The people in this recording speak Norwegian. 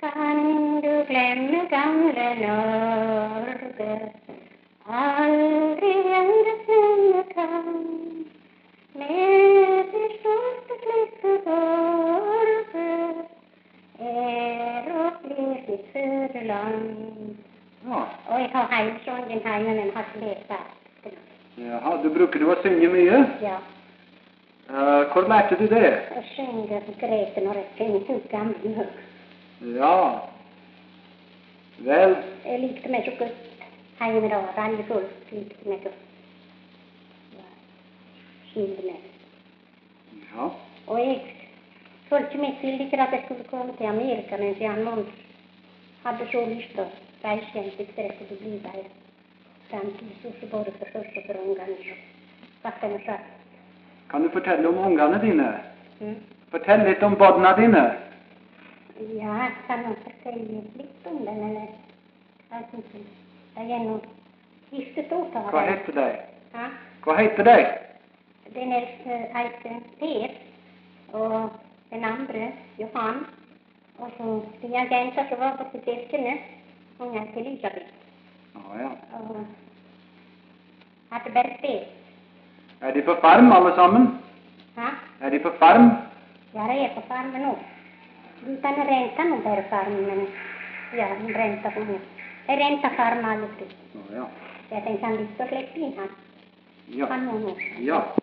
Kan du glemme gamle Norge? Aldri endre sinne kan. Med det stolte klippeborget og blir ditt fødeland. Ja. Og jeg har heimsången hjemme, men har ikke lest det. Jaha, bruker du å synge mye? Ja. Hvor lærte du det? Jeg synger Grete når jeg finner ut gammel nok. Ja. Vel, Jeg likte meg så godt hjemme da. Alle folk likte meg godt. Ja. Skilde meg. ja. Og jeg følte meg til ikke at jeg skulle komme til Amerika, mens Jan Mons hadde så lyst til å reise hjem til det skulle bli der. Fremtidsord både for oss og for ungene. Så satt jeg og sa. Kan du fortelle om ungene dine? Fortell litt om barna dine. Ja, jeg kan nok fortelle litt om det, men jeg synes det er noe giftet ut av det. Hva heter de? Ja. Hva heter de? Den eldste heter Per, og den andre Johan, og så de jenta som var på sitt eskene, hun heter Elisabeth. Ja. Og hadde bare Per. Er de på farm alle sammen? Ja, Er de på farm? de er på farmen nå. Guttene rentet nå bare farmen, men ja, de rentet på nå. De rentet farmen alle tre. Ja. Jeg tenkte han lyst til å slippe inn han. Ja. Han må nå. Ja.